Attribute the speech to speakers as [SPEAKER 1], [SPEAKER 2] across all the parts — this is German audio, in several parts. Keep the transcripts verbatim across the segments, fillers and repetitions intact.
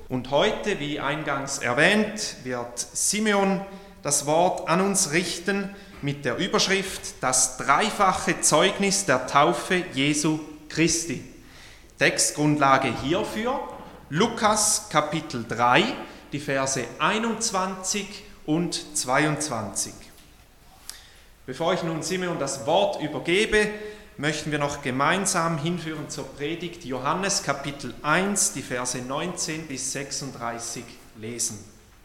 [SPEAKER 1] Und heute, wie eingangs erwähnt, wird Simeon das Wort an uns richten mit der Überschrift Das dreifache Zeugnis der Taufe Jesu Christi. Textgrundlage hierfür Lukas Kapitel drei, die Verse einundzwanzig und zweiundzwanzig. Bevor ich nun Simeon das Wort übergebe, möchten wir noch gemeinsam hinführen zur Predigt Johannes Kapitel eins, die Verse neunzehn bis sechsunddreißig lesen.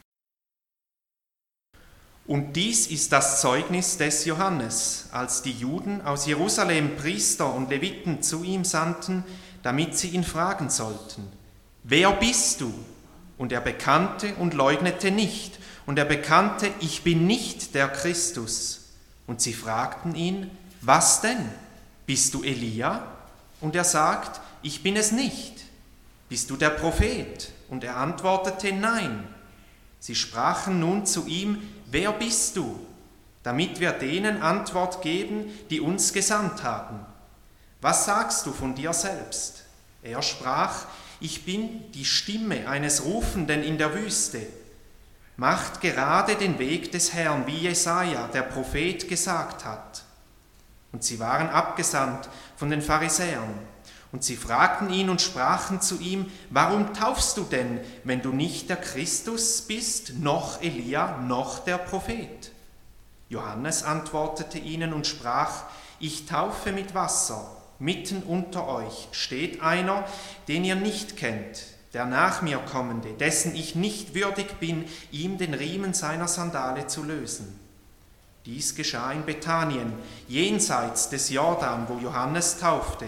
[SPEAKER 1] Und dies ist das Zeugnis des Johannes, als die Juden aus Jerusalem Priester und Leviten zu ihm sandten, damit sie ihn fragen sollten: Wer bist du? Und er bekannte und leugnete nicht. Und er bekannte: Ich bin nicht der Christus. Und sie fragten ihn: Was denn? Bist du Elia? Und er sagt: Ich bin es nicht. Bist du der Prophet? Und er antwortete: Nein. Sie sprachen nun zu ihm: Wer bist du? Damit wir denen Antwort geben, die uns gesandt haben. Was sagst du von dir selbst? Er sprach: Ich bin die Stimme eines Rufenden in der Wüste. Macht gerade den Weg des Herrn, wie Jesaja, der Prophet, gesagt hat. Und sie waren abgesandt von den Pharisäern. Und sie fragten ihn und sprachen zu ihm: Warum taufst du denn, wenn du nicht der Christus bist, noch Elia, noch der Prophet? Johannes antwortete ihnen und sprach: Ich taufe mit Wasser. Mitten unter euch steht einer, den ihr nicht kennt, der nach mir kommende, dessen ich nicht würdig bin, ihm den Riemen seiner Sandale zu lösen. Dies geschah in Bethanien, jenseits des Jordan, wo Johannes taufte.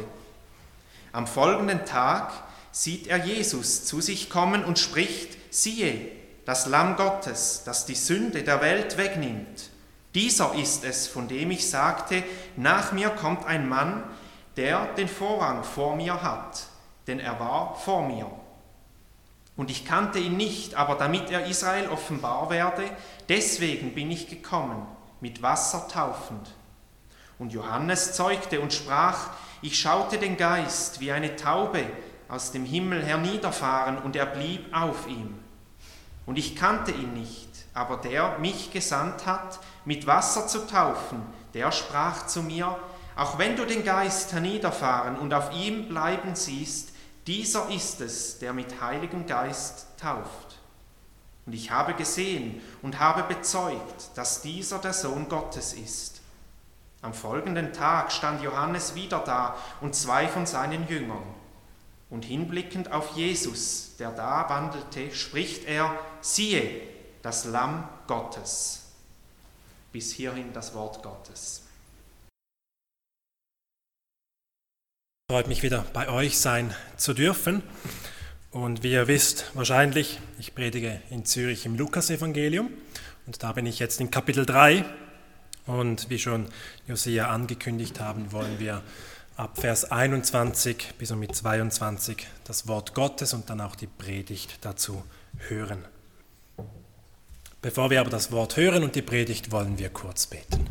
[SPEAKER 1] Am folgenden Tag sieht er Jesus zu sich kommen und spricht: Siehe, das Lamm Gottes, das die Sünde der Welt wegnimmt. Dieser ist es, von dem ich sagte: Nach mir kommt ein Mann, der den Vorrang vor mir hat, denn er war vor mir. Und ich kannte ihn nicht, aber damit er Israel offenbar werde, deswegen bin ich gekommen, mit Wasser taufend. Und Johannes zeugte und sprach: Ich schaute den Geist wie eine Taube aus dem Himmel herniederfahren, und er blieb auf ihm. Und ich kannte ihn nicht, aber der mich gesandt hat, mit Wasser zu taufen, der sprach zu mir: Auch wenn du den Geist herniederfahren und auf ihm bleiben siehst, dieser ist es, der mit Heiligem Geist tauft. Und ich habe gesehen und habe bezeugt, dass dieser der Sohn Gottes ist. Am folgenden Tag stand Johannes wieder da und zwei von seinen Jüngern. Und hinblickend auf Jesus, der da wandelte, spricht er: Siehe, das Lamm Gottes. Bis hierhin das Wort Gottes.
[SPEAKER 2] Freut mich wieder bei euch sein zu dürfen. Und wie ihr wisst, wahrscheinlich, ich predige in Zürich im Lukasevangelium und da bin ich jetzt in Kapitel drei. Und wie schon Josia angekündigt haben, wollen wir ab Vers einundzwanzig bis mit zweiundzwanzig das Wort Gottes und dann auch die Predigt dazu hören. Bevor wir aber das Wort hören und die Predigt, wollen wir kurz beten.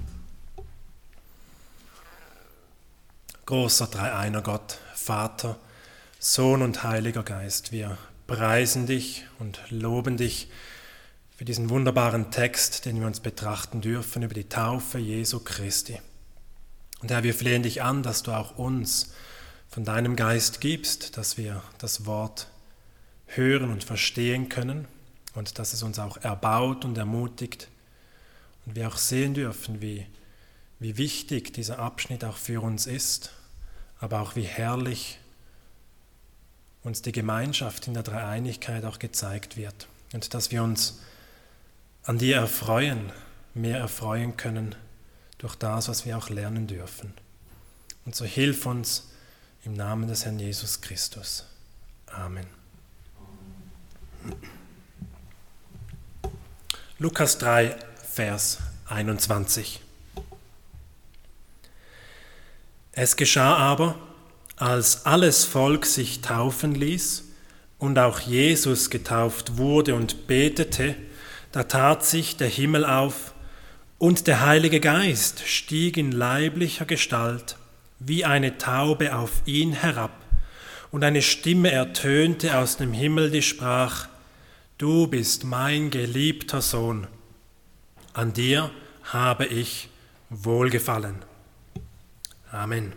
[SPEAKER 2] Großer Dreieiner Gott, Vater, Sohn und Heiliger Geist, wir preisen dich und loben dich für diesen wunderbaren Text, den wir uns betrachten dürfen über die Taufe Jesu Christi. Und Herr, wir flehen dich an, dass du auch uns von deinem Geist gibst, dass wir das Wort hören und verstehen können und dass es uns auch erbaut und ermutigt und wir auch sehen dürfen, wie wie wichtig dieser Abschnitt auch für uns ist, aber auch wie herrlich uns die Gemeinschaft in der Dreieinigkeit auch gezeigt wird und dass wir uns an dir erfreuen, mehr erfreuen können durch das, was wir auch lernen dürfen. Und so hilf uns im Namen des Herrn Jesus Christus. Amen. Lukas drei, Vers einundzwanzig. Es geschah aber, als alles Volk sich taufen ließ und auch Jesus getauft wurde und betete, da tat sich der Himmel auf und der Heilige Geist stieg in leiblicher Gestalt wie eine Taube auf ihn herab und eine Stimme ertönte aus dem Himmel, die sprach: du bist mein geliebter Sohn, an dir habe ich Wohlgefallen. Amen.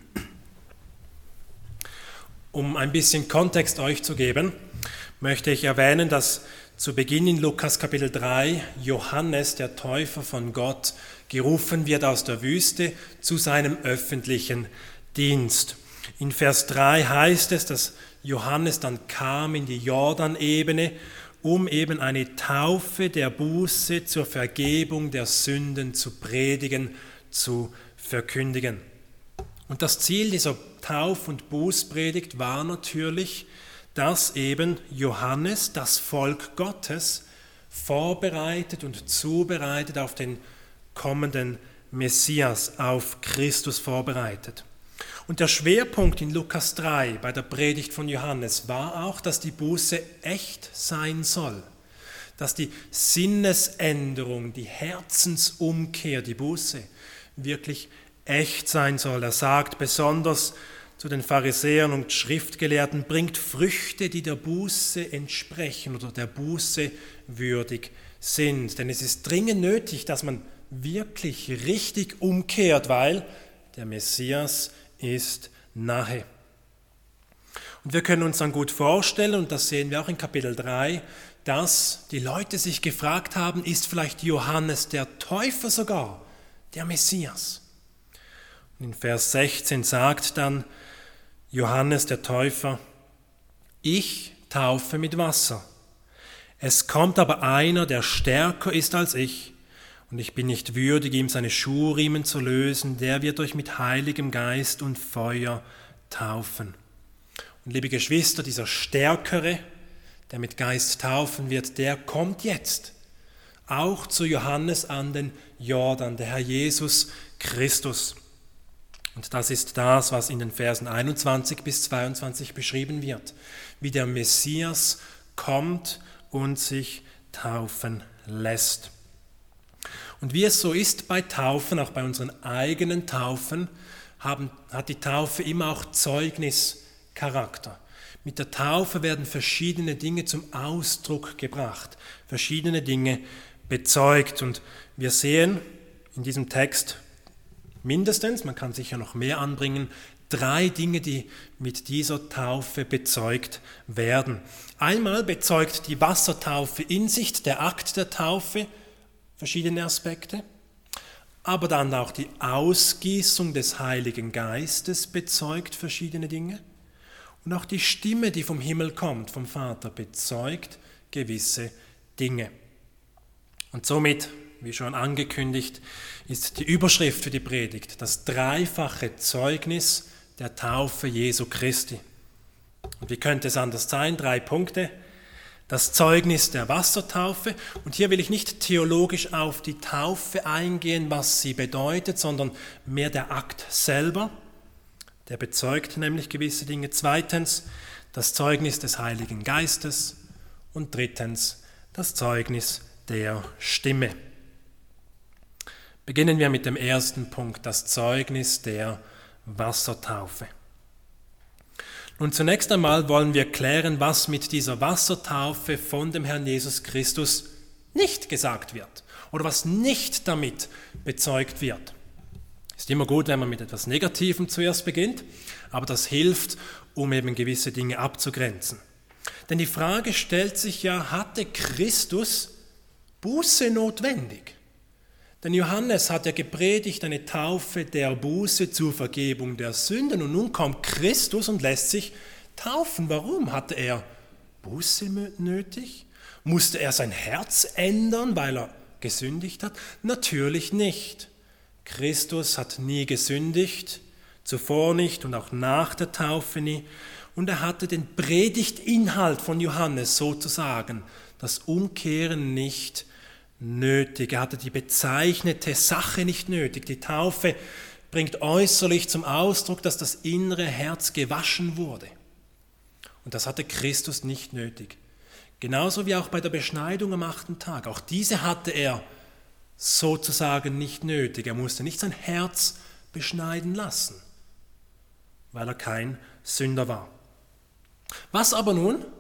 [SPEAKER 2] Um ein bisschen Kontext euch zu geben, möchte ich erwähnen, dass zu Beginn in Lukas Kapitel drei Johannes, der Täufer von Gott, gerufen wird aus der Wüste zu seinem öffentlichen Dienst. In Vers drei heißt es, dass Johannes dann kam in die Jordanebene, um eben eine Taufe der Buße zur Vergebung der Sünden zu predigen, zu verkündigen. Und das Ziel dieser Tauf- und Bußpredigt war natürlich, dass eben Johannes das Volk Gottes vorbereitet und zubereitet auf den kommenden Messias, auf Christus vorbereitet. Und der Schwerpunkt in Lukas drei bei der Predigt von Johannes war auch, dass die Buße echt sein soll, dass die Sinnesänderung, die Herzensumkehr, die Buße wirklich echt sein soll. Er sagt besonders zu den Pharisäern und Schriftgelehrten, bringt Früchte, die der Buße entsprechen oder der Buße würdig sind. Denn es ist dringend nötig, dass man wirklich richtig umkehrt, weil der Messias ist nahe. Und wir können uns dann gut vorstellen, und das sehen wir auch in Kapitel drei, dass die Leute sich gefragt haben, ist vielleicht Johannes der Täufer sogar der Messias? Und in Vers sechzehn sagt dann Johannes der Täufer, ich taufe mit Wasser. Es kommt aber einer, der stärker ist als ich, und ich bin nicht würdig, ihm seine Schuhriemen zu lösen, der wird euch mit heiligem Geist und Feuer taufen. Und liebe Geschwister, dieser Stärkere, der mit Geist taufen wird, der kommt jetzt auch zu Johannes an den Jordan, der Herr Jesus Christus. Und das ist das, was in den Versen einundzwanzig bis zweiundzwanzig beschrieben wird, wie der Messias kommt und sich taufen lässt. Und wie es so ist bei Taufen, auch bei unseren eigenen Taufen, haben, hat die Taufe immer auch Zeugnischarakter. Mit der Taufe werden verschiedene Dinge zum Ausdruck gebracht, verschiedene Dinge bezeugt. Und wir sehen in diesem Text mindestens, man kann sicher noch mehr anbringen, drei Dinge, die mit dieser Taufe bezeugt werden. Einmal bezeugt die Wassertaufe in sich, der Akt der Taufe, verschiedene Aspekte, aber dann auch die Ausgießung des Heiligen Geistes bezeugt verschiedene Dinge und auch die Stimme, die vom Himmel kommt, vom Vater, bezeugt gewisse Dinge. Und somit, wie schon angekündigt, ist die Überschrift für die Predigt das dreifache Zeugnis der Taufe Jesu Christi. Und wie könnte es anders sein? Drei Punkte. Das Zeugnis der Wassertaufe. Und hier will ich nicht theologisch auf die Taufe eingehen, was sie bedeutet, sondern mehr der Akt selber. Der bezeugt nämlich gewisse Dinge. Zweitens, das Zeugnis des Heiligen Geistes. Und drittens, das Zeugnis der Stimme. Beginnen wir mit dem ersten Punkt, das Zeugnis der Wassertaufe. Nun, zunächst einmal wollen wir klären, was mit dieser Wassertaufe von dem Herrn Jesus Christus nicht gesagt wird oder was nicht damit bezeugt wird. Ist immer gut, wenn man mit etwas Negativem zuerst beginnt, aber das hilft, um eben gewisse Dinge abzugrenzen. Denn die Frage stellt sich ja, hatte Christus Buße notwendig? Denn Johannes hat ja gepredigt, eine Taufe der Buße zur Vergebung der Sünden. Und nun kommt Christus und lässt sich taufen. Warum? Hatte er Buße nötig? Musste er sein Herz ändern, weil er gesündigt hat? Natürlich nicht. Christus hat nie gesündigt, zuvor nicht und auch nach der Taufe nie. Und er hatte den Predigtinhalt von Johannes sozusagen, das Umkehren nicht nötig. Er hatte die bezeichnete Sache nicht nötig. Die Taufe bringt äußerlich zum Ausdruck, dass das innere Herz gewaschen wurde. Und das hatte Christus nicht nötig. Genauso wie auch bei der Beschneidung am achten Tag. Auch diese hatte er sozusagen nicht nötig. Er musste nicht sein Herz beschneiden lassen, weil er kein Sünder war. Was aber nun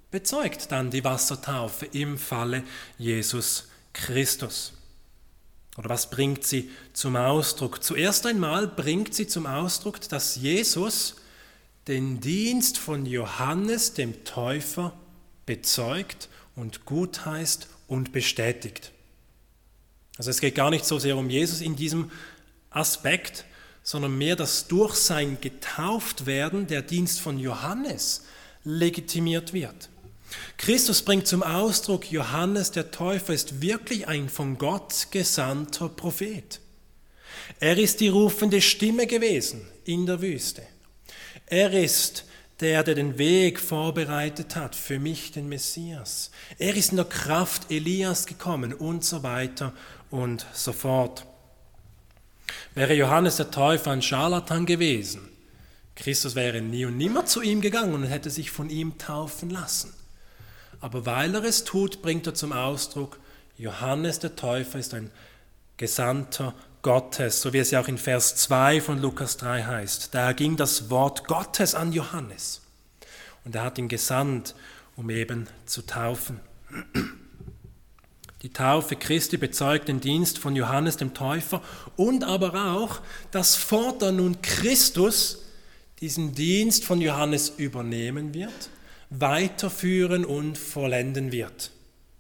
[SPEAKER 2] bezeugt dann die Wassertaufe im Falle Jesus Christus. Oder was bringt sie zum Ausdruck? Zuerst einmal bringt sie zum Ausdruck, dass Jesus den Dienst von Johannes dem Täufer bezeugt und gutheißt und bestätigt. Also es geht gar nicht so sehr um Jesus in diesem Aspekt, sondern mehr, dass durch sein Getauftwerden der Dienst von Johannes legitimiert wird. Christus bringt zum Ausdruck, Johannes der Täufer ist wirklich ein von Gott gesandter Prophet. Er ist die rufende Stimme gewesen in der Wüste. Er ist der, der den Weg vorbereitet hat für mich, den Messias. Er ist in der Kraft Elias gekommen und so weiter und so fort. Wäre Johannes der Täufer ein Scharlatan gewesen, Christus wäre nie und nimmer zu ihm gegangen und hätte sich von ihm taufen lassen. Aber weil er es tut, bringt er zum Ausdruck, Johannes der Täufer ist ein Gesandter Gottes, so wie es ja auch in Vers zwei von Lukas drei heißt. Da ging das Wort Gottes an Johannes und er hat ihn gesandt, um eben zu taufen. Die Taufe Christi bezeugt den Dienst von Johannes dem Täufer und aber auch, dass fortan nun Christus diesen Dienst von Johannes übernehmen wird, weiterführen und vollenden wird.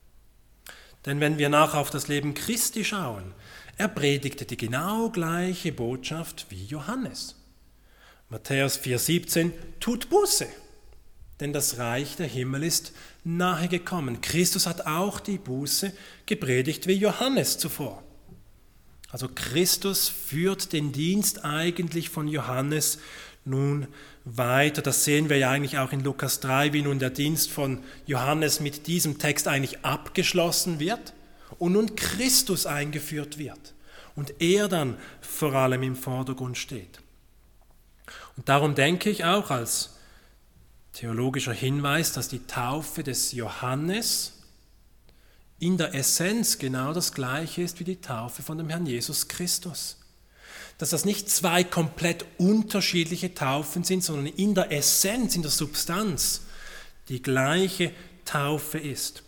[SPEAKER 2] Denn wenn wir nachher auf das Leben Christi schauen, er predigte die genau gleiche Botschaft wie Johannes. Matthäus vier siebzehn, tut Buße, denn das Reich der Himmel ist nahe gekommen. Christus hat auch die Buße gepredigt wie Johannes zuvor. Also Christus führt den Dienst eigentlich von Johannes nun weiter. Das sehen wir ja eigentlich auch in Lukas drei, wie nun der Dienst von Johannes mit diesem Text eigentlich abgeschlossen wird und nun Christus eingeführt wird und er dann vor allem im Vordergrund steht. Und darum denke ich auch als theologischer Hinweis, dass die Taufe des Johannes in der Essenz genau das Gleiche ist wie die Taufe von dem Herrn Jesus Christus. Dass das nicht zwei komplett unterschiedliche Taufen sind, sondern in der Essenz, in der Substanz die gleiche Taufe ist.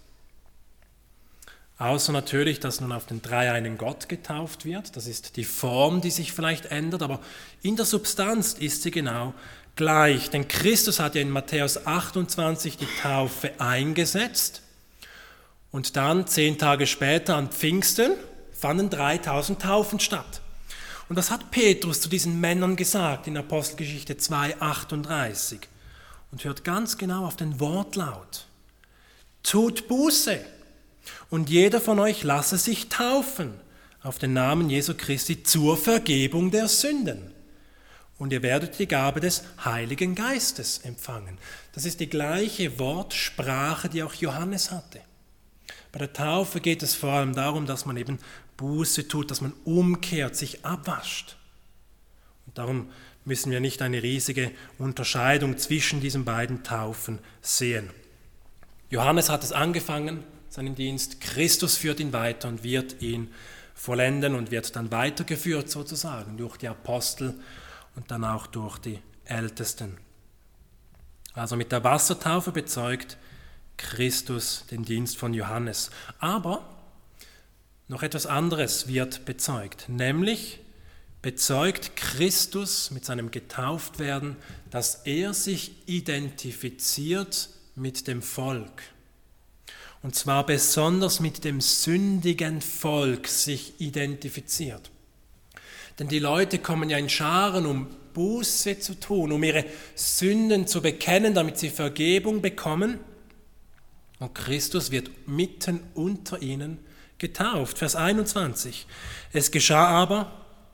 [SPEAKER 2] Außer natürlich, dass nun auf den dreieinen Gott getauft wird. Das ist die Form, die sich vielleicht ändert, aber in der Substanz ist sie genau gleich. Denn Christus hat ja in Matthäus achtundzwanzig die Taufe eingesetzt und dann zehn Tage später an Pfingsten fanden dreitausend Taufen statt. Und das hat Petrus zu diesen Männern gesagt in Apostelgeschichte zwei achtunddreißig. Und hört ganz genau auf den Wortlaut. Tut Buße und jeder von euch lasse sich taufen auf den Namen Jesu Christi zur Vergebung der Sünden. Und ihr werdet die Gabe des Heiligen Geistes empfangen. Das ist die gleiche Wortsprache, die auch Johannes hatte. Bei der Taufe geht es vor allem darum, dass man eben Buße tut, dass man umkehrt, sich abwascht. Und darum müssen wir nicht eine riesige Unterscheidung zwischen diesen beiden Taufen sehen. Johannes hat es angefangen, seinen Dienst, Christus führt ihn weiter und wird ihn vollenden und wird dann weitergeführt sozusagen durch die Apostel und dann auch durch die Ältesten. Also mit der Wassertaufe bezeugt Christus den Dienst von Johannes. Aber noch etwas anderes wird bezeugt, nämlich bezeugt Christus mit seinem Getauftwerden, dass er sich identifiziert mit dem Volk. Und zwar besonders mit dem sündigen Volk sich identifiziert. Denn die Leute kommen ja in Scharen, um Buße zu tun, um ihre Sünden zu bekennen, damit sie Vergebung bekommen. Und Christus wird mitten unter ihnen getauft. Vers einundzwanzig. Es geschah aber,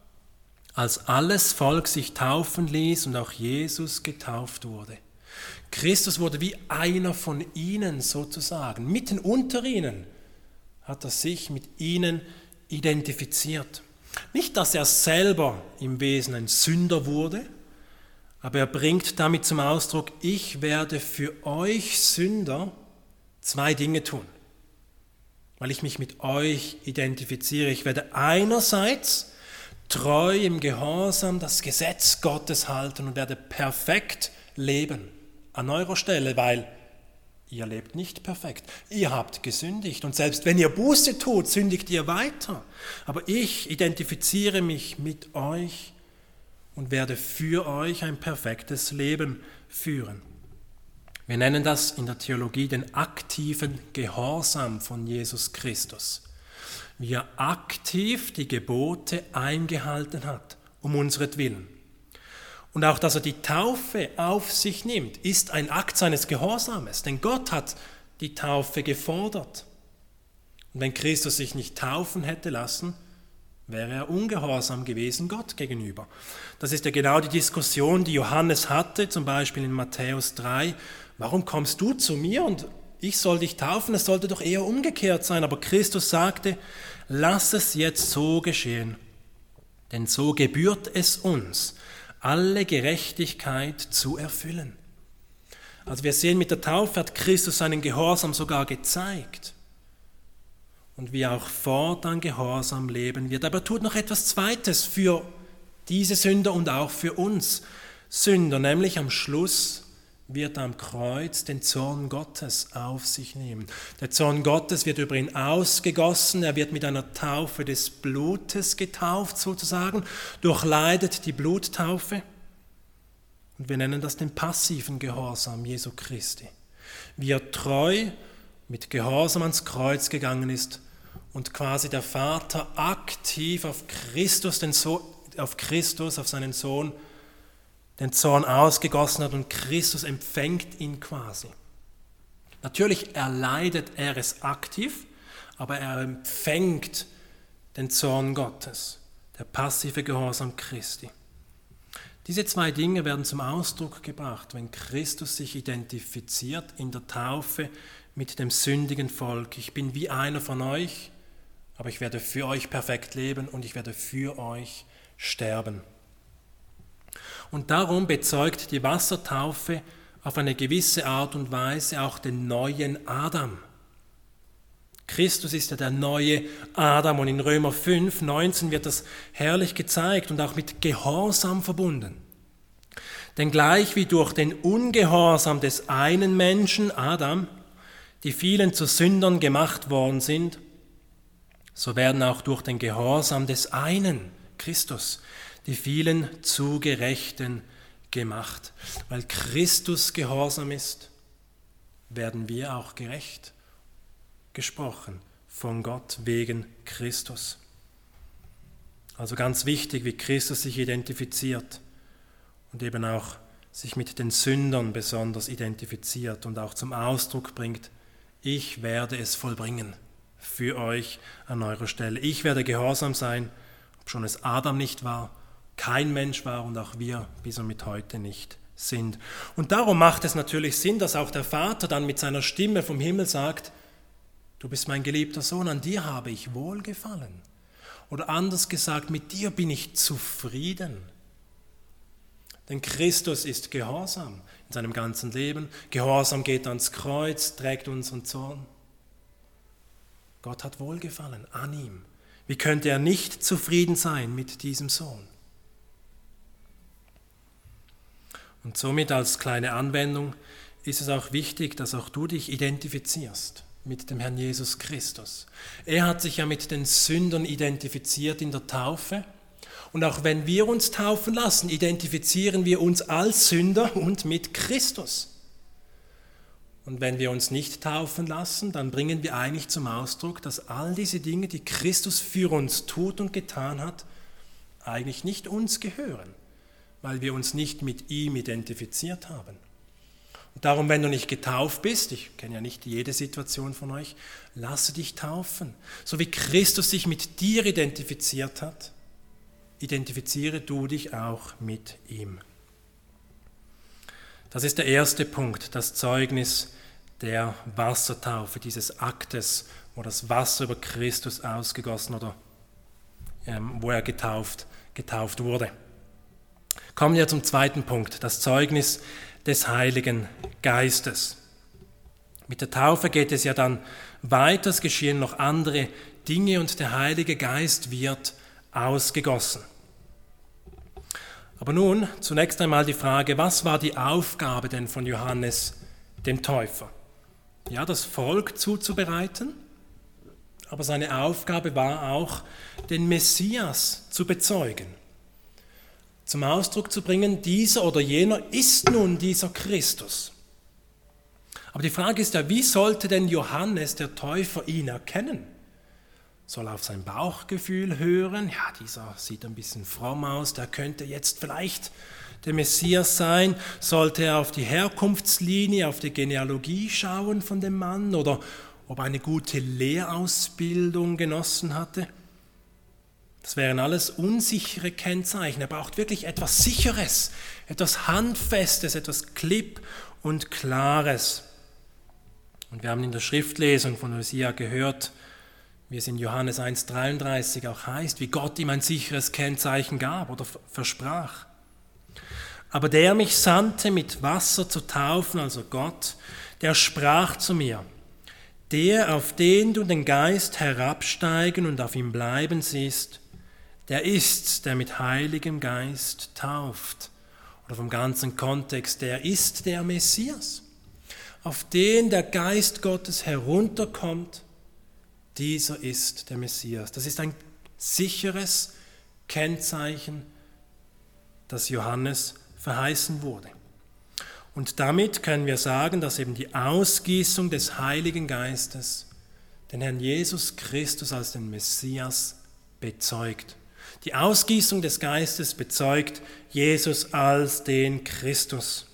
[SPEAKER 2] als alles Volk sich taufen ließ und auch Jesus getauft wurde. Christus wurde wie einer von ihnen sozusagen. Mitten unter ihnen hat er sich mit ihnen identifiziert. Nicht, dass er selber im Wesen ein Sünder wurde, aber er bringt damit zum Ausdruck, ich werde für euch Sünder zwei Dinge tun, weil ich mich mit euch identifiziere. Ich werde einerseits treu im Gehorsam das Gesetz Gottes halten und werde perfekt leben an eurer Stelle, weil Ihr lebt nicht perfekt. Ihr habt gesündigt. Und selbst wenn ihr Buße tut, sündigt ihr weiter. Aber ich identifiziere mich mit euch und werde für euch ein perfektes Leben führen. Wir nennen das in der Theologie den aktiven Gehorsam von Jesus Christus. Wie er aktiv die Gebote eingehalten hat, um unseretwillen. Und auch, dass er die Taufe auf sich nimmt, ist ein Akt seines Gehorsames. Denn Gott hat die Taufe gefordert. Und wenn Christus sich nicht taufen hätte lassen, wäre er ungehorsam gewesen Gott gegenüber. Das ist ja genau die Diskussion, die Johannes hatte, zum Beispiel in Matthäus drei. Warum kommst du zu mir und ich soll dich taufen? Es sollte doch eher umgekehrt sein. Aber Christus sagte, lass es jetzt so geschehen. Denn so gebührt es uns, alle Gerechtigkeit zu erfüllen. Also wir sehen, mit der Taufe hat Christus seinen Gehorsam sogar gezeigt. Und wie er auch fortan gehorsam leben wird. Aber er tut noch etwas Zweites für diese Sünder und auch für uns Sünder, nämlich am Schluss wird er am Kreuz den Zorn Gottes auf sich nehmen. Der Zorn Gottes wird über ihn ausgegossen, er wird mit einer Taufe des Blutes getauft sozusagen, durchleidet die Bluttaufe. Und wir nennen das den passiven Gehorsam Jesu Christi. Wie er treu mit Gehorsam ans Kreuz gegangen ist und quasi der Vater aktiv auf Christus, den so- auf Christus, auf seinen Sohn, den Zorn ausgegossen hat und Christus empfängt ihn quasi. Natürlich erleidet er es aktiv, aber er empfängt den Zorn Gottes, der passive Gehorsam Christi. Diese zwei Dinge werden zum Ausdruck gebracht, wenn Christus sich identifiziert in der Taufe mit dem sündigen Volk. Ich bin wie einer von euch, aber ich werde für euch perfekt leben und ich werde für euch sterben. Und darum bezeugt die Wassertaufe auf eine gewisse Art und Weise auch den neuen Adam. Christus ist ja der neue Adam und in Römer fünf, neunzehn wird das herrlich gezeigt und auch mit Gehorsam verbunden. Denn gleich wie durch den Ungehorsam des einen Menschen, Adam, die vielen zu Sündern gemacht worden sind, so werden auch durch den Gehorsam des einen, Christus, die vielen zu Gerechten gemacht. Weil Christus gehorsam ist, werden wir auch gerecht gesprochen von Gott wegen Christus. Also ganz wichtig, wie Christus sich identifiziert und eben auch sich mit den Sündern besonders identifiziert und auch zum Ausdruck bringt, ich werde es vollbringen für euch an eurer Stelle. Ich werde gehorsam sein, ob schon es Adam nicht war, kein Mensch war und auch wir bis und mit heute nicht sind. Und darum macht es natürlich Sinn, dass auch der Vater dann mit seiner Stimme vom Himmel sagt, du bist mein geliebter Sohn, an dir habe ich Wohlgefallen. Oder anders gesagt, mit dir bin ich zufrieden. Denn Christus ist gehorsam in seinem ganzen Leben. Gehorsam geht ans Kreuz, trägt unseren Zorn. Gott hat Wohlgefallen an ihm. Wie könnte er nicht zufrieden sein mit diesem Sohn? Und somit als kleine Anwendung ist es auch wichtig, dass auch du dich identifizierst mit dem Herrn Jesus Christus. Er hat sich ja mit den Sündern identifiziert in der Taufe. Und auch wenn wir uns taufen lassen, identifizieren wir uns als Sünder und mit Christus. Und wenn wir uns nicht taufen lassen, dann bringen wir eigentlich zum Ausdruck, dass all diese Dinge, die Christus für uns tut und getan hat, eigentlich nicht uns gehören, weil wir uns nicht mit ihm identifiziert haben. Und darum, wenn du nicht getauft bist, ich kenne ja nicht jede Situation von euch, lasse dich taufen. So wie Christus sich mit dir identifiziert hat, identifiziere du dich auch mit ihm. Das ist der erste Punkt, das Zeugnis der Wassertaufe, dieses Aktes, wo das Wasser über Christus ausgegossen oder ähm, wo er getauft, getauft wurde. Kommen wir zum zweiten Punkt, das Zeugnis des Heiligen Geistes. Mit der Taufe geht es ja dann weiter, es geschehen noch andere Dinge und der Heilige Geist wird ausgegossen. Aber nun zunächst einmal die Frage, was war die Aufgabe denn von Johannes dem Täufer? ja, das Volk zuzubereiten, aber seine Aufgabe war auch, den Messias zu bezeugen, zum Ausdruck zu bringen, dieser oder jener ist nun dieser Christus. Aber die Frage ist ja, wie sollte denn Johannes der Täufer ihn erkennen? Soll er auf sein Bauchgefühl hören? Ja, dieser sieht ein bisschen fromm aus, der könnte jetzt vielleicht der Messias sein. Sollte er auf die Herkunftslinie, auf die Genealogie schauen von dem Mann oder ob er eine gute Lehrausbildung genossen hatte? Das wären alles unsichere Kennzeichen. Er braucht wirklich etwas Sicheres, etwas Handfestes, etwas Klipp und Klares. Und wir haben in der Schriftlesung von Hosea gehört, wie es in Johannes eins dreiunddreißig auch heißt, wie Gott ihm ein sicheres Kennzeichen gab oder versprach. Aber der mich sandte, mit Wasser zu taufen, also Gott, der sprach zu mir, der, auf den du den Geist herabsteigen und auf ihm bleiben siehst, der ist's, der mit Heiligem Geist tauft. Oder vom ganzen Kontext, der ist der Messias, auf den der Geist Gottes herunterkommt. Dieser ist der Messias. Das ist ein sicheres Kennzeichen, das Johannes verheißen wurde. Und damit können wir sagen, dass eben die Ausgießung des Heiligen Geistes den Herrn Jesus Christus als den Messias bezeugt. Die Ausgießung des Geistes bezeugt Jesus als den Christus.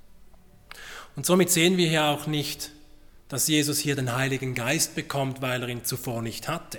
[SPEAKER 2] Und somit sehen wir hier auch nicht, dass Jesus hier den Heiligen Geist bekommt, weil er ihn zuvor nicht hatte.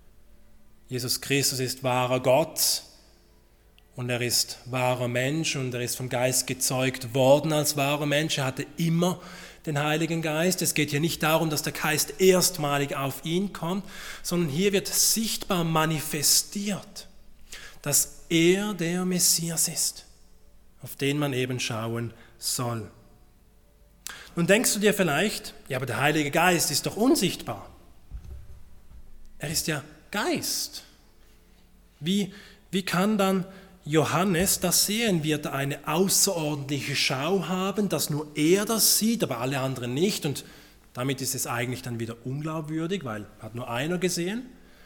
[SPEAKER 2] Jesus Christus ist wahrer Gott und er ist wahrer Mensch und er ist vom Geist gezeugt worden als wahrer Mensch. Er hatte immer den Heiligen Geist. Es geht hier nicht darum, dass der Geist erstmalig auf ihn kommt, sondern hier wird sichtbar manifestiert, dass er der Messias ist, auf den man eben schauen soll. Nun denkst du dir vielleicht, ja, aber der Heilige Geist ist doch unsichtbar. Er ist ja Geist. Wie, wie kann dann Johannes das sehen? Wird er eine außerordentliche Schau haben, dass nur er das sieht, aber alle anderen nicht? Und damit ist es eigentlich dann wieder unglaubwürdig, weil hat nur einer gesehen.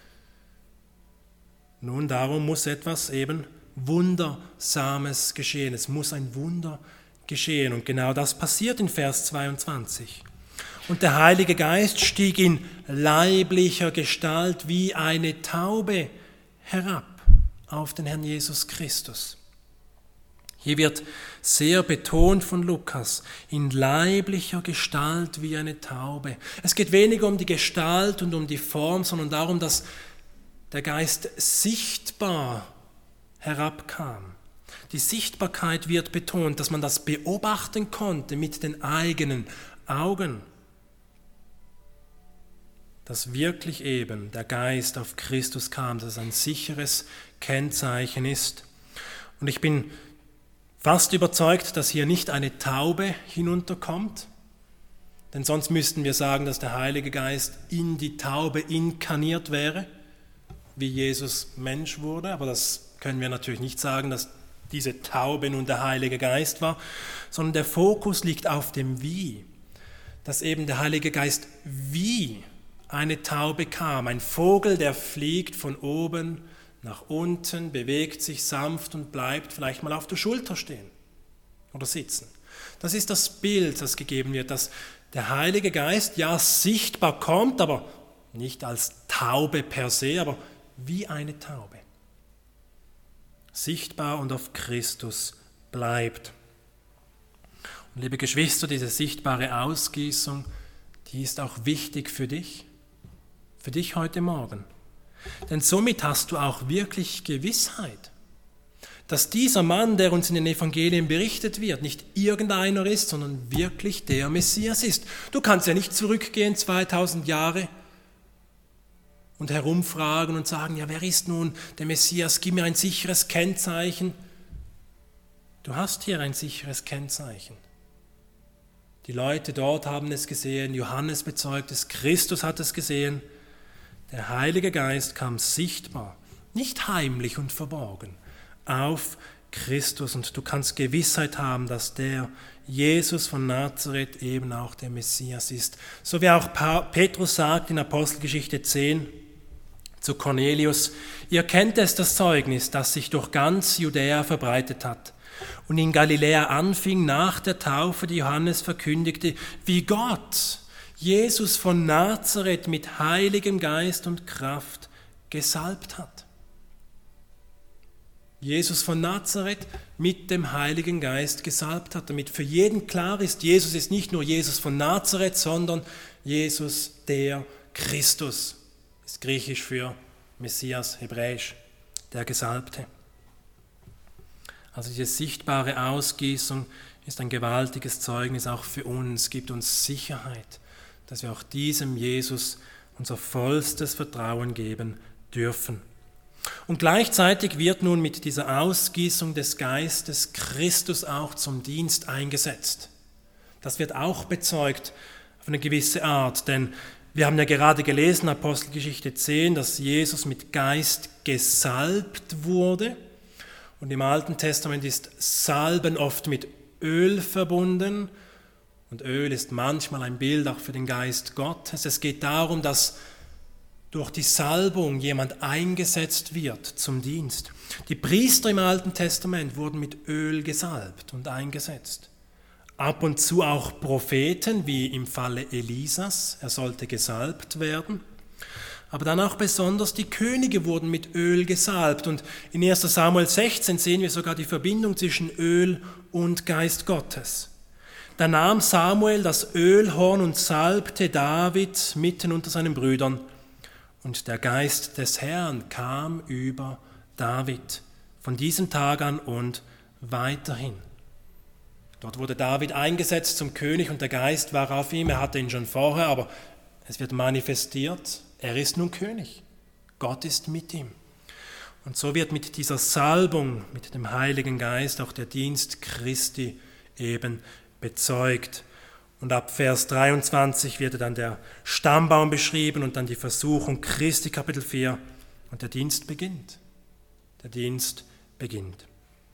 [SPEAKER 2] Nun, darum muss etwas eben Wundersames geschehen. Es muss ein Wunder geschehen. Und genau das passiert in Vers zweiundzwanzig. Und der Heilige Geist stieg in leiblicher Gestalt wie eine Taube herab auf den Herrn Jesus Christus. Hier wird sehr betont von Lukas, in leiblicher Gestalt wie eine Taube. Es geht weniger um die Gestalt und um die Form, sondern darum, dass der Geist sichtbar herabkam. Die Sichtbarkeit wird betont, dass man das beobachten konnte mit den eigenen Augen. Dass wirklich eben der Geist auf Christus kam, dass es ein sicheres Kennzeichen ist. Und ich bin fast überzeugt, dass hier nicht eine Taube hinunterkommt, denn sonst müssten wir sagen, dass der Heilige Geist in die Taube inkarniert wäre, wie Jesus Mensch wurde, aber das können wir natürlich nicht sagen, dass diese Taube nun der Heilige Geist war, sondern der Fokus liegt auf dem Wie, dass eben der Heilige Geist wie eine Taube kam, ein Vogel, der fliegt von oben nach unten, bewegt sich sanft und bleibt vielleicht mal auf der Schulter stehen oder sitzen. Das ist das Bild, das gegeben wird, dass der Heilige Geist ja sichtbar kommt, aber nicht als Taube per se, aber wie eine Taube. Sichtbar und auf Christus bleibt. Und liebe Geschwister, diese sichtbare Ausgießung, die ist auch wichtig für dich, für dich heute Morgen. Denn somit hast du auch wirklich Gewissheit, dass dieser Mann, der uns in den Evangelien berichtet wird, nicht irgendeiner ist, sondern wirklich der Messias ist. Du kannst ja nicht zurückgehen zweitausend Jahre und herumfragen und sagen, ja, wer ist nun der Messias? Gib mir ein sicheres Kennzeichen. Du hast hier ein sicheres Kennzeichen. Die Leute dort haben es gesehen, Johannes bezeugt es, Christus hat es gesehen. Der Heilige Geist kam sichtbar, nicht heimlich und verborgen, auf Christus. Und du kannst Gewissheit haben, dass der Jesus von Nazareth eben auch der Messias ist. So wie auch Petrus sagt in Apostelgeschichte zehn zu Cornelius: Ihr kennt es, das Zeugnis, das sich durch ganz Judäa verbreitet hat und in Galiläa anfing nach der Taufe, die Johannes verkündigte, wie Gott Jesus von Nazareth mit heiligem Geist und Kraft gesalbt hat. Jesus von Nazareth mit dem Heiligen Geist gesalbt hat, damit für jeden klar ist, Jesus ist nicht nur Jesus von Nazareth, sondern Jesus der Christus. Das ist griechisch für Messias, hebräisch, der Gesalbte. Also diese sichtbare Ausgießung ist ein gewaltiges Zeugnis auch für uns, gibt uns Sicherheit, dass wir auch diesem Jesus unser vollstes Vertrauen geben dürfen. Und gleichzeitig wird nun mit dieser Ausgießung des Geistes Christus auch zum Dienst eingesetzt. Das wird auch bezeugt auf eine gewisse Art, denn wir haben ja gerade gelesen, Apostelgeschichte zehn, dass Jesus mit Geist gesalbt wurde. Und im Alten Testament ist Salben oft mit Öl verbunden. Und Öl ist manchmal ein Bild auch für den Geist Gottes. Es geht darum, dass durch die Salbung jemand eingesetzt wird zum Dienst. Die Priester im Alten Testament wurden mit Öl gesalbt und eingesetzt. Ab und zu auch Propheten, wie im Falle Elisas, er sollte gesalbt werden. Aber dann auch besonders die Könige wurden mit Öl gesalbt. Und in erster Samuel sechzehn sehen wir sogar die Verbindung zwischen Öl und Geist Gottes. Da nahm Samuel das Ölhorn und salbte David mitten unter seinen Brüdern. Und der Geist des Herrn kam über David von diesem Tag an und weiterhin. Dort wurde David eingesetzt zum König und der Geist war auf ihm. Er hatte ihn schon vorher, aber es wird manifestiert. Er ist nun König. Gott ist mit ihm. Und so wird mit dieser Salbung, mit dem Heiligen Geist auch der Dienst Christi eben bezeugt. Und ab Vers dreiundzwanzig wird dann der Stammbaum beschrieben und dann die Versuchung Christi, Kapitel vier. Und der Dienst beginnt. Der Dienst beginnt.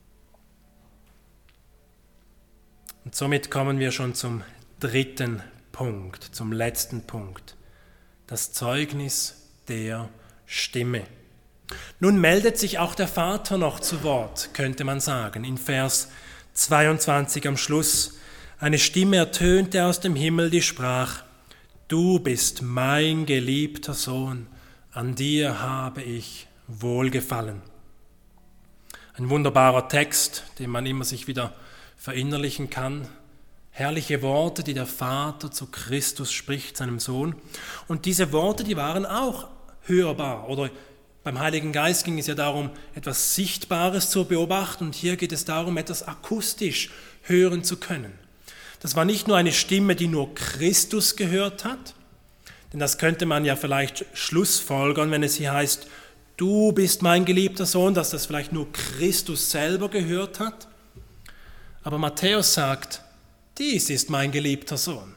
[SPEAKER 2] Und somit kommen wir schon zum dritten Punkt, zum letzten Punkt. Das Zeugnis der Stimme. Nun meldet sich auch der Vater noch zu Wort, könnte man sagen. In Vers zweiundzwanzig am Schluss: Eine Stimme ertönte aus dem Himmel, die sprach: Du bist mein geliebter Sohn, an dir habe ich Wohlgefallen. Ein wunderbarer Text, den man immer sich wieder verinnerlichen kann. Herrliche Worte, die der Vater zu Christus spricht, seinem Sohn. Und diese Worte, die waren auch hörbar. Oder beim Heiligen Geist ging es ja darum, etwas Sichtbares zu beobachten. Und hier geht es darum, etwas akustisch hören zu können. Das war nicht nur eine Stimme, die nur Christus gehört hat, denn das könnte man ja vielleicht schlussfolgern, wenn es hier heißt, du bist mein geliebter Sohn, dass das vielleicht nur Christus selber gehört hat. Aber Matthäus sagt, dies ist mein geliebter Sohn.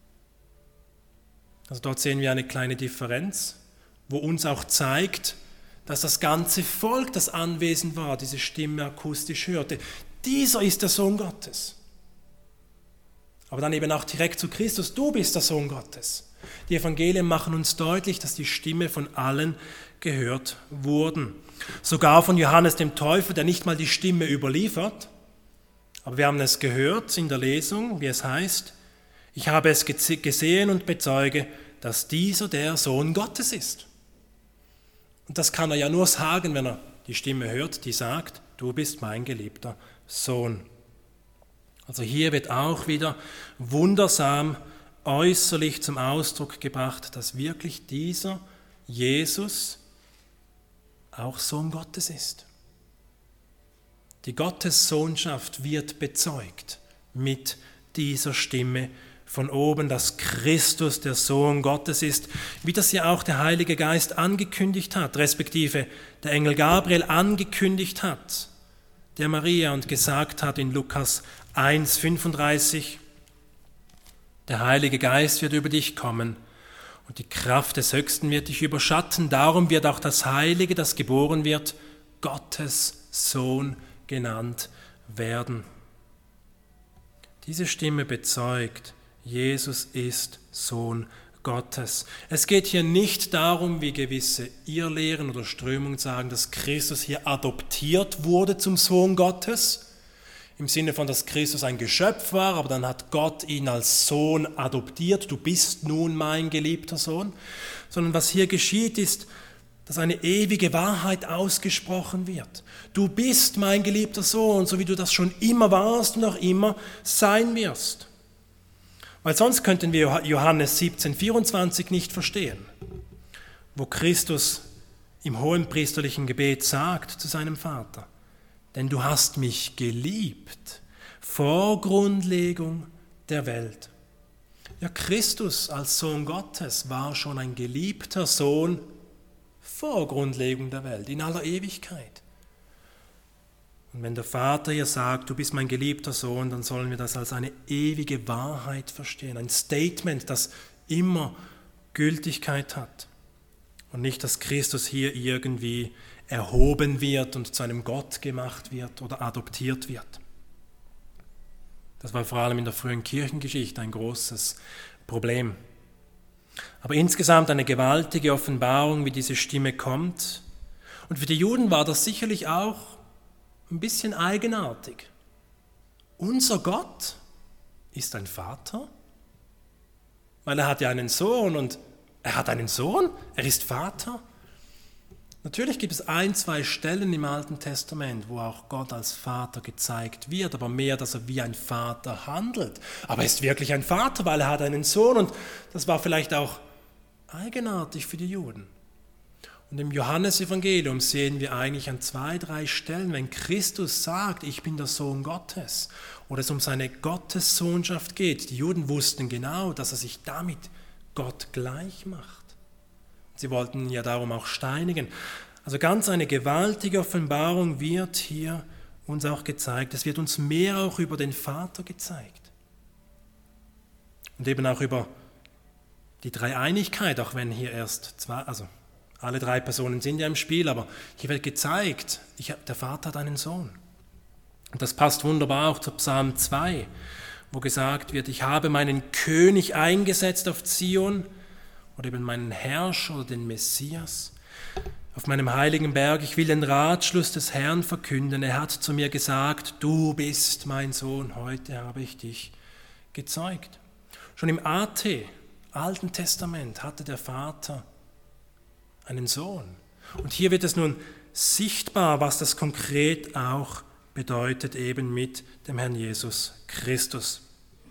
[SPEAKER 2] Also dort sehen wir eine kleine Differenz, wo uns auch zeigt, dass das ganze Volk, das anwesend war, diese Stimme akustisch hörte. Dieser ist der Sohn Gottes. Aber dann eben auch direkt zu Christus, du bist der Sohn Gottes. Die Evangelien machen uns deutlich, dass die Stimme von allen gehört wurden. Sogar von Johannes dem Täufer, der nicht mal die Stimme überliefert. Aber wir haben es gehört in der Lesung, wie es heißt, ich habe es gesehen und bezeuge, dass dieser der Sohn Gottes ist. Und das kann er ja nur sagen, wenn er die Stimme hört, die sagt, du bist mein geliebter Sohn. Also hier wird auch wieder wundersam äußerlich zum Ausdruck gebracht, dass wirklich dieser Jesus auch Sohn Gottes ist. Die Gottessohnschaft wird bezeugt mit dieser Stimme von oben, dass Christus der Sohn Gottes ist, wie das ja auch der Heilige Geist angekündigt hat, respektive der Engel Gabriel angekündigt hat, der Maria und gesagt hat in Lukas eins fünfunddreißig, der Heilige Geist wird über dich kommen und die Kraft des Höchsten wird dich überschatten, darum wird auch das Heilige, das geboren wird, Gottes Sohn genannt werden. Diese Stimme bezeugt, Jesus ist Sohn Gottes. Es geht hier nicht darum, wie gewisse Irrlehren oder Strömungen sagen, dass Christus hier adoptiert wurde zum Sohn Gottes, im Sinne von, dass Christus ein Geschöpf war, aber dann hat Gott ihn als Sohn adoptiert, du bist nun mein geliebter Sohn, sondern was hier geschieht ist, dass eine ewige Wahrheit ausgesprochen wird. Du bist mein geliebter Sohn, so wie du das schon immer warst und auch immer sein wirst. Weil sonst könnten wir Johannes siebzehn vierundzwanzig nicht verstehen, wo Christus im hohenpriesterlichen Gebet sagt zu seinem Vater, denn du hast mich geliebt vor Grundlegung der Welt. Ja, Christus als Sohn Gottes war schon ein geliebter Sohn vor Grundlegung der Welt, in aller Ewigkeit. Und wenn der Vater hier sagt, du bist mein geliebter Sohn, dann sollen wir das als eine ewige Wahrheit verstehen, ein Statement, das immer Gültigkeit hat. Und nicht, dass Christus hier irgendwie erhoben wird und zu einem Gott gemacht wird oder adoptiert wird. Das war vor allem in der frühen Kirchengeschichte ein großes Problem. Aber insgesamt eine gewaltige Offenbarung, wie diese Stimme kommt. Und für die Juden war das sicherlich auch ein bisschen eigenartig. Unser Gott ist ein Vater, weil er hat ja einen Sohn und er hat einen Sohn, er ist Vater. Natürlich gibt es ein, zwei Stellen im Alten Testament, wo auch Gott als Vater gezeigt wird, aber mehr, dass er wie ein Vater handelt. Aber er ist wirklich ein Vater, weil er hat einen Sohn und das war vielleicht auch eigenartig für die Juden. Und im Johannesevangelium sehen wir eigentlich an zwei, drei Stellen, wenn Christus sagt, ich bin der Sohn Gottes, oder es um seine Gottessohnschaft geht. Die Juden wussten genau, dass er sich damit Gott gleich macht. Sie wollten ihn ja darum auch steinigen. Also ganz eine gewaltige Offenbarung wird hier uns auch gezeigt. Es wird uns mehr auch über den Vater gezeigt. Und eben auch über die Dreieinigkeit, auch wenn hier erst zwei, also alle drei Personen sind ja im Spiel, aber hier wird gezeigt, ich, der Vater hat einen Sohn. Und das passt wunderbar auch zu Psalm zwei, wo gesagt wird, ich habe meinen König eingesetzt auf Zion oder eben meinen Herrscher oder den Messias auf meinem heiligen Berg. Ich will den Ratschluss des Herrn verkünden. Er hat zu mir gesagt, du bist mein Sohn, heute habe ich dich gezeugt. Schon im A T, Alten Testament, hatte der Vater einen Sohn. Und hier wird es nun sichtbar, was das konkret auch bedeutet, eben mit dem Herrn Jesus Christus.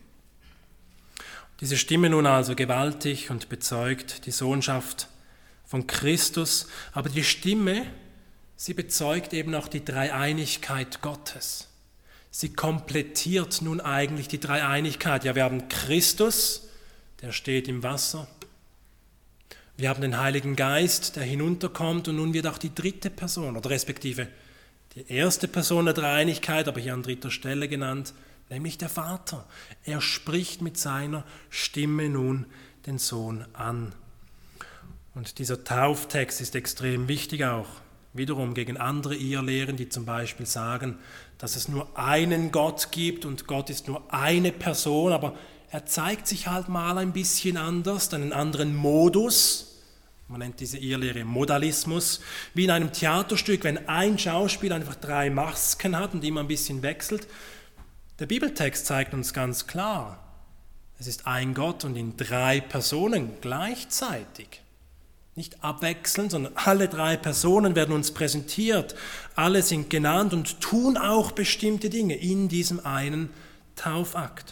[SPEAKER 2] Diese Stimme nun also gewaltig und bezeugt die Sohnschaft von Christus, aber die Stimme, sie bezeugt eben auch die Dreieinigkeit Gottes. Sie komplettiert nun eigentlich die Dreieinigkeit. Ja, wir haben Christus, der steht im Wasser. Wir haben den Heiligen Geist, der hinunterkommt und nun wird auch die dritte Person, oder respektive die erste Person der Dreieinigkeit, aber hier an dritter Stelle genannt, nämlich der Vater. Er spricht mit seiner Stimme nun den Sohn an. Und dieser Tauftext ist extrem wichtig auch, wiederum gegen andere Irrlehren, die zum Beispiel sagen, dass es nur einen Gott gibt und Gott ist nur eine Person, aber er zeigt sich halt mal ein bisschen anders, einen anderen Modus. Man nennt diese Irrlehre Modalismus, wie in einem Theaterstück, wenn ein Schauspieler einfach drei Masken hat und immer ein bisschen wechselt. Der Bibeltext zeigt uns ganz klar, es ist ein Gott und in drei Personen gleichzeitig. Nicht abwechselnd, sondern alle drei Personen werden uns präsentiert. Alle sind genannt und tun auch bestimmte Dinge in diesem einen Taufakt.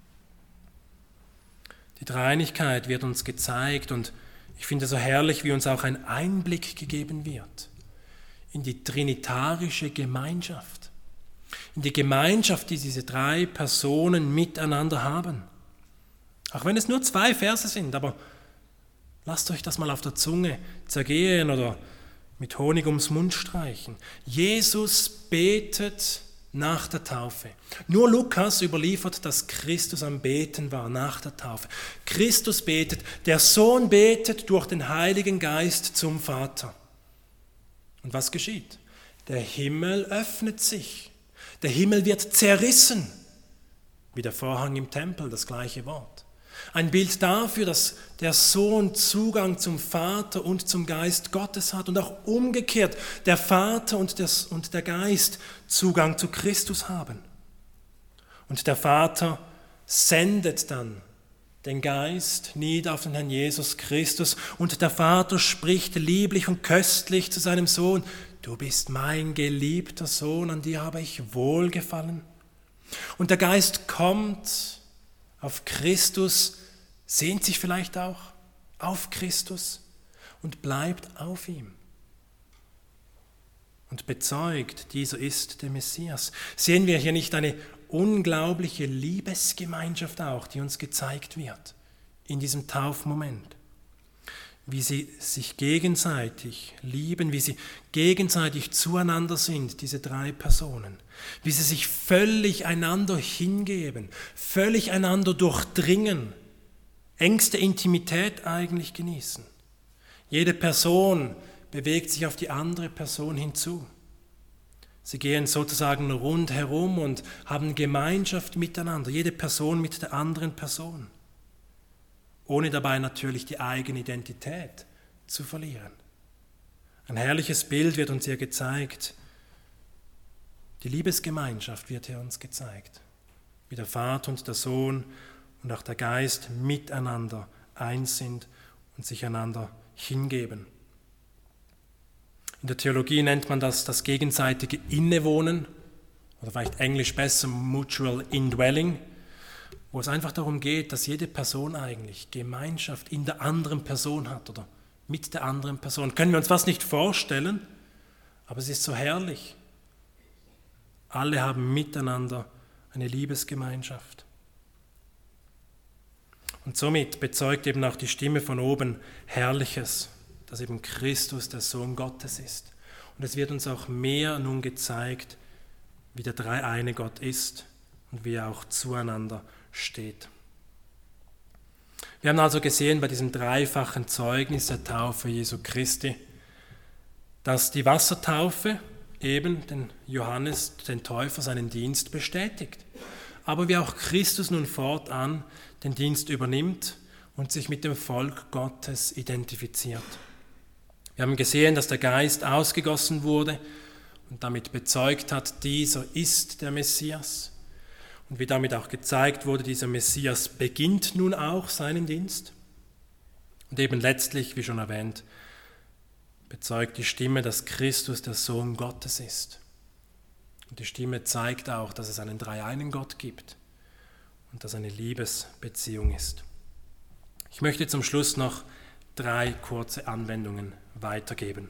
[SPEAKER 2] Die Dreieinigkeit wird uns gezeigt und ich finde es so herrlich, wie uns auch ein Einblick gegeben wird in die trinitarische Gemeinschaft, in die Gemeinschaft, die diese drei Personen miteinander haben. Auch wenn es nur zwei Verse sind, aber lasst euch das mal auf der Zunge zergehen oder mit Honig ums Mund streichen. Jesus betet nach der Taufe. Nur Lukas überliefert, dass Christus am Beten war nach der Taufe. Christus betet, der Sohn betet durch den Heiligen Geist zum Vater. Und was geschieht? Der Himmel öffnet sich Der Himmel wird zerrissen. Wie der Vorhang im Tempel, das gleiche Wort. Ein Bild dafür, dass der Sohn Zugang zum Vater und zum Geist Gottes hat und auch umgekehrt der Vater und, das, und der Geist Zugang zu Christus haben. Und der Vater sendet dann den Geist nieder auf den Herrn Jesus Christus und der Vater spricht lieblich und köstlich zu seinem Sohn: Du bist mein geliebter Sohn, an dir habe ich Wohlgefallen. Und der Geist kommt auf Christus, sehnt sich vielleicht auch auf Christus und bleibt auf ihm und bezeugt, dieser ist der Messias. Sehen wir hier nicht eine unglaubliche Liebesgemeinschaft auch, die uns gezeigt wird in diesem Taufmoment? Wie sie sich gegenseitig lieben, wie sie gegenseitig zueinander sind, diese drei Personen. Wie sie sich völlig einander hingeben, völlig einander durchdringen, engste Intimität eigentlich genießen. Jede Person bewegt sich auf die andere Person hinzu. Sie gehen sozusagen rundherum und haben Gemeinschaft miteinander, jede Person mit der anderen Person, ohne dabei natürlich die eigene Identität zu verlieren. Ein herrliches Bild wird uns hier gezeigt. Die Liebesgemeinschaft wird hier uns gezeigt, wie der Vater und der Sohn und auch der Geist miteinander eins sind und sich einander hingeben. In der Theologie nennt man das das gegenseitige Innewohnen oder vielleicht englisch besser Mutual Indwelling, wo es einfach darum geht, dass jede Person eigentlich Gemeinschaft in der anderen Person hat oder mit der anderen Person. Können wir uns fast nicht vorstellen, aber es ist so herrlich. Alle haben miteinander eine Liebesgemeinschaft. Und somit bezeugt eben auch die Stimme von oben Herrliches, dass eben Christus der Sohn Gottes ist. Und es wird uns auch mehr nun gezeigt, wie der dreieine Gott ist und wie er auch zueinander steht. Wir haben also gesehen bei diesem dreifachen Zeugnis der Taufe Jesu Christi, dass die Wassertaufe eben den Johannes, den Täufer, seinen Dienst bestätigt. Aber wie auch Christus nun fortan den Dienst übernimmt und sich mit dem Volk Gottes identifiziert. Wir haben gesehen, dass der Geist ausgegossen wurde und damit bezeugt hat, dieser ist der Messias. Und wie damit auch gezeigt wurde, dieser Messias beginnt nun auch seinen Dienst. Und eben letztlich, wie schon erwähnt, bezeugt die Stimme, dass Christus der Sohn Gottes ist. Und die Stimme zeigt auch, dass es einen dreieinen Gott gibt und dass eine Liebesbeziehung ist. Ich möchte zum Schluss noch drei kurze Anwendungen weitergeben.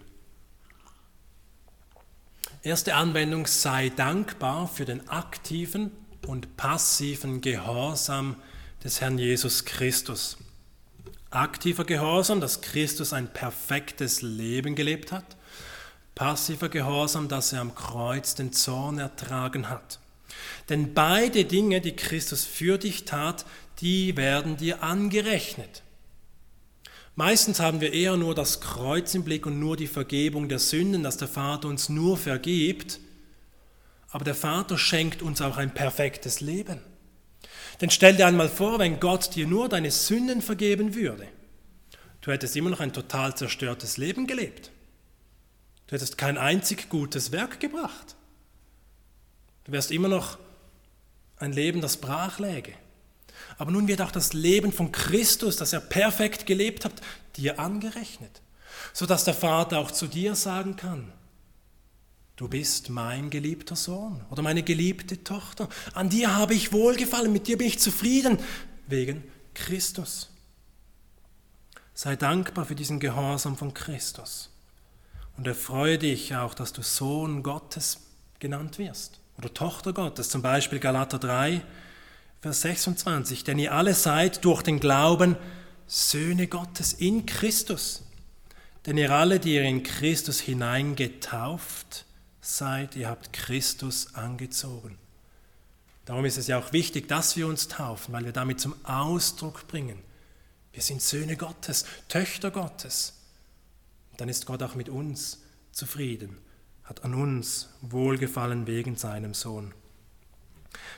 [SPEAKER 2] Erste Anwendung: sei dankbar für den aktiven und passiven Gehorsam des Herrn Jesus Christus. Aktiver Gehorsam, dass Christus ein perfektes Leben gelebt hat. Passiver Gehorsam, dass er am Kreuz den Zorn ertragen hat. Denn beide Dinge, die Christus für dich tat, die werden dir angerechnet. Meistens haben wir eher nur das Kreuz im Blick und nur die Vergebung der Sünden, dass der Vater uns nur vergibt. Aber der Vater schenkt uns auch ein perfektes Leben. Denn stell dir einmal vor, wenn Gott dir nur deine Sünden vergeben würde. Du hättest immer noch ein total zerstörtes Leben gelebt. Du hättest kein einzig gutes Werk gebracht. Du wärst immer noch ein Leben, das brach läge. Aber nun wird auch das Leben von Christus, das er perfekt gelebt hat, dir angerechnet, sodass der Vater auch zu dir sagen kann: Du bist mein geliebter Sohn oder meine geliebte Tochter. An dir habe ich Wohlgefallen, mit dir bin ich zufrieden, wegen Christus. Sei dankbar für diesen Gehorsam von Christus und erfreue dich auch, dass du Sohn Gottes genannt wirst oder Tochter Gottes, zum Beispiel Galater drei, Vers sechsundzwanzig. Denn ihr alle seid durch den Glauben Söhne Gottes in Christus. Denn ihr alle, die ihr in Christus hineingetauft seid, ihr habt Christus angezogen. Darum ist es ja auch wichtig, dass wir uns taufen, weil wir damit zum Ausdruck bringen: Wir sind Söhne Gottes, Töchter Gottes. Und dann ist Gott auch mit uns zufrieden, hat an uns Wohlgefallen wegen seinem Sohn.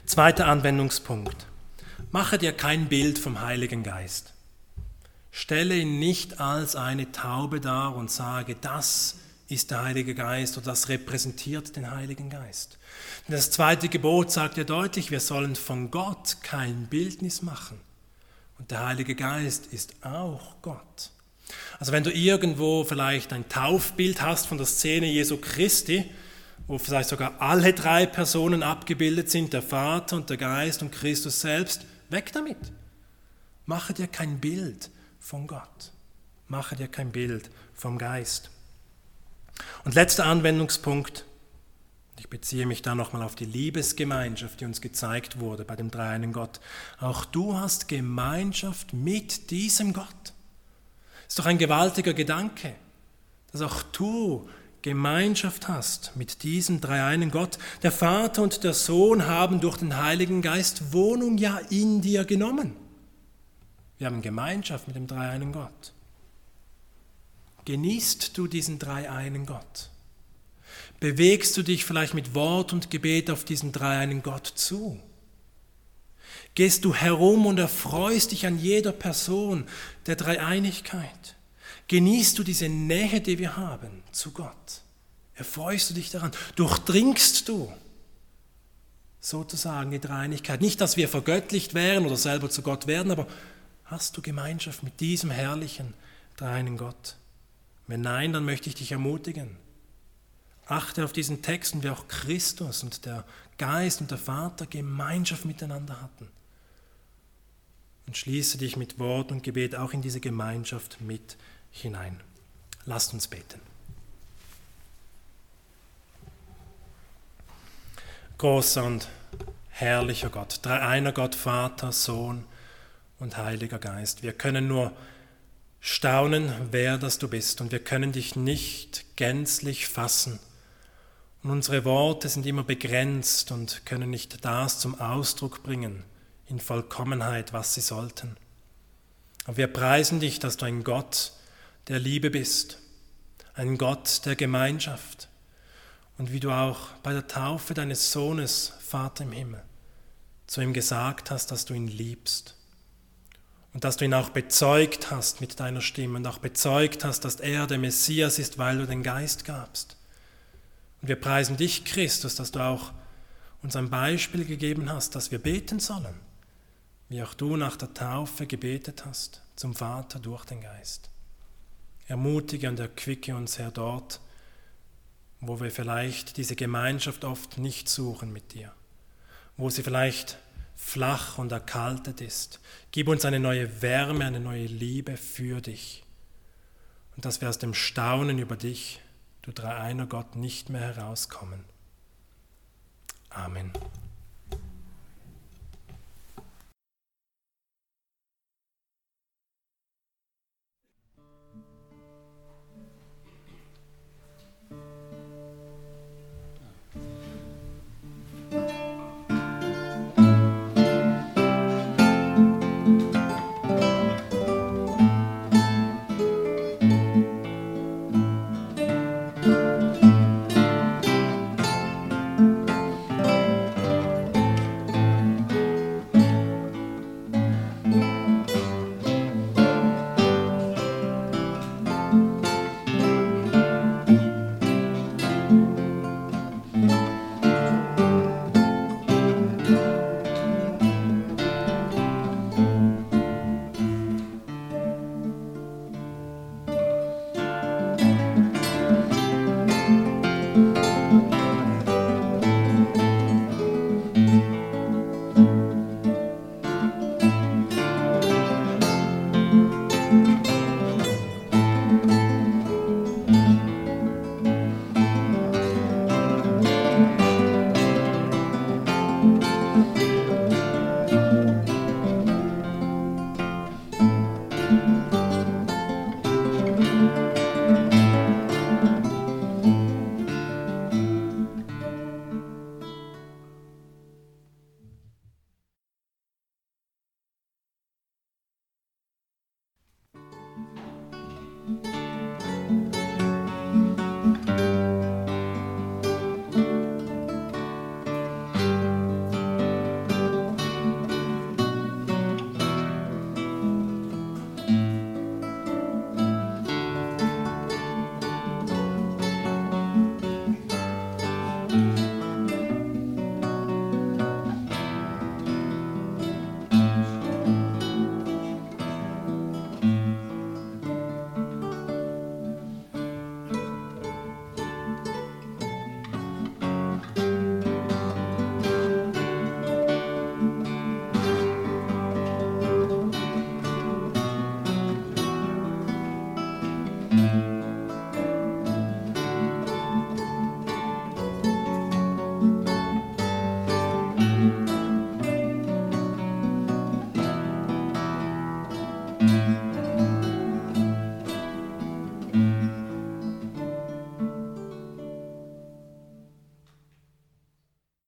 [SPEAKER 2] Zweiter Anwendungspunkt. Mache dir kein Bild vom Heiligen Geist. Stelle ihn nicht als eine Taube dar und sage, das ist der Heilige Geist oder das repräsentiert den Heiligen Geist. Das zweite Gebot sagt ja deutlich, wir sollen von Gott kein Bildnis machen. Und der Heilige Geist ist auch Gott. Also wenn du irgendwo vielleicht ein Taufbild hast von der Szene Jesu Christi, wo vielleicht sogar alle drei Personen abgebildet sind, der Vater und der Geist und Christus selbst, weg damit. Mache dir kein Bild von Gott. Mache dir kein Bild vom Geist. Und letzter Anwendungspunkt, ich beziehe mich da nochmal auf die Liebesgemeinschaft, die uns gezeigt wurde bei dem dreieinen Gott. Auch du hast Gemeinschaft mit diesem Gott. Das ist doch ein gewaltiger Gedanke, dass auch du Gemeinschaft hast mit diesem dreieinen Gott. Der Vater und der Sohn haben durch den Heiligen Geist Wohnung ja in dir genommen. Wir haben Gemeinschaft mit dem dreieinen Gott. Genießt du diesen dreieinen Gott? Bewegst du dich vielleicht mit Wort und Gebet auf diesen dreieinen Gott zu? Gehst du herum und erfreust dich an jeder Person der Dreieinigkeit? Genießt du diese Nähe, die wir haben zu Gott? Erfreust du dich daran? Durchdringst du sozusagen die Dreieinigkeit? Nicht, dass wir vergöttlicht wären oder selber zu Gott werden, aber hast du Gemeinschaft mit diesem herrlichen dreieinen Gott? Wenn nein, dann möchte ich dich ermutigen. Achte auf diesen Text und wie auch Christus und der Geist und der Vater Gemeinschaft miteinander hatten. Und schließe dich mit Wort und Gebet auch in diese Gemeinschaft mit hinein. Lasst uns beten. Großer und herrlicher Gott, dreieiner Gott, Vater, Sohn und Heiliger Geist. Wir können nur staunen, wer das du bist, und wir können dich nicht gänzlich fassen. Und unsere Worte sind immer begrenzt und können nicht das zum Ausdruck bringen, in Vollkommenheit, was sie sollten. Aber wir preisen dich, dass du ein Gott der Liebe bist, ein Gott der Gemeinschaft. Und wie du auch bei der Taufe deines Sohnes, Vater im Himmel, zu ihm gesagt hast, dass du ihn liebst. Und dass du ihn auch bezeugt hast mit deiner Stimme und auch bezeugt hast, dass er der Messias ist, weil du den Geist gabst. Und wir preisen dich, Christus, dass du auch uns ein Beispiel gegeben hast, dass wir beten sollen, wie auch du nach der Taufe gebetet hast, zum Vater durch den Geist. Ermutige und erquicke uns, Herr, dort, wo wir vielleicht diese Gemeinschaft oft nicht suchen mit dir, wo sie vielleicht flach und erkaltet ist. Gib uns eine neue Wärme, eine neue Liebe für dich. Und dass wir aus dem Staunen über dich, du dreieiner Gott, nicht mehr herauskommen. Amen.